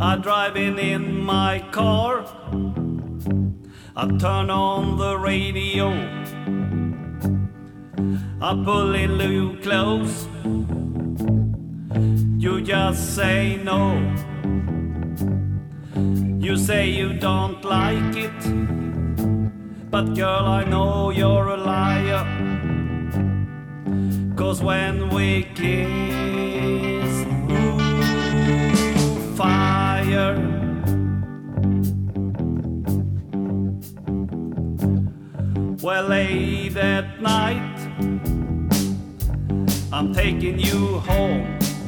I'm driving in my car. I turn on the radio. I pull in you close. You just say no. You say you don't like it, but girl, I know you're a liar. 'Cause when we kiss, ooh, fire. Well, late at night, I'm taking you home.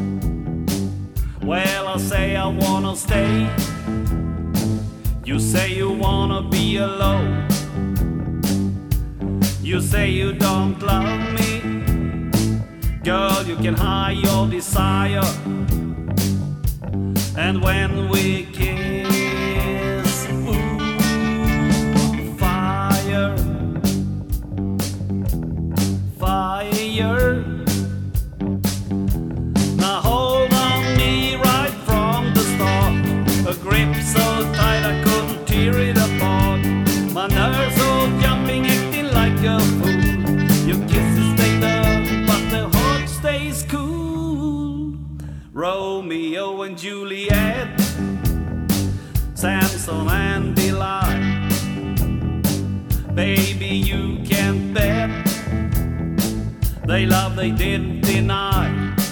Well, I say I wanna stay. You say you wanna be alone. You say you don't love me. Girl, you can hide your desire. And when we kiss, ooh, fire, fire. Now hold on me right from the start. A grip so tight I couldn't tear it apart. My nerves all jumping, acting like a fool. Your kisses stay there, but the heart stays cool. Romeo and Juliet, Samson and Delilah. Baby, you can't bet. They love, they didn't deny.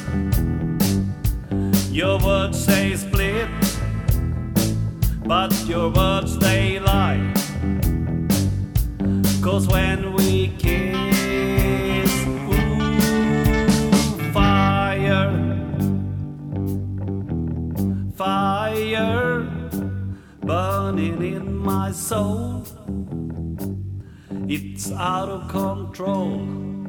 Your words say split, but your words they lie. 'Cause when we kiss, ooh, fire, fire, burning in my soul. It's out of control.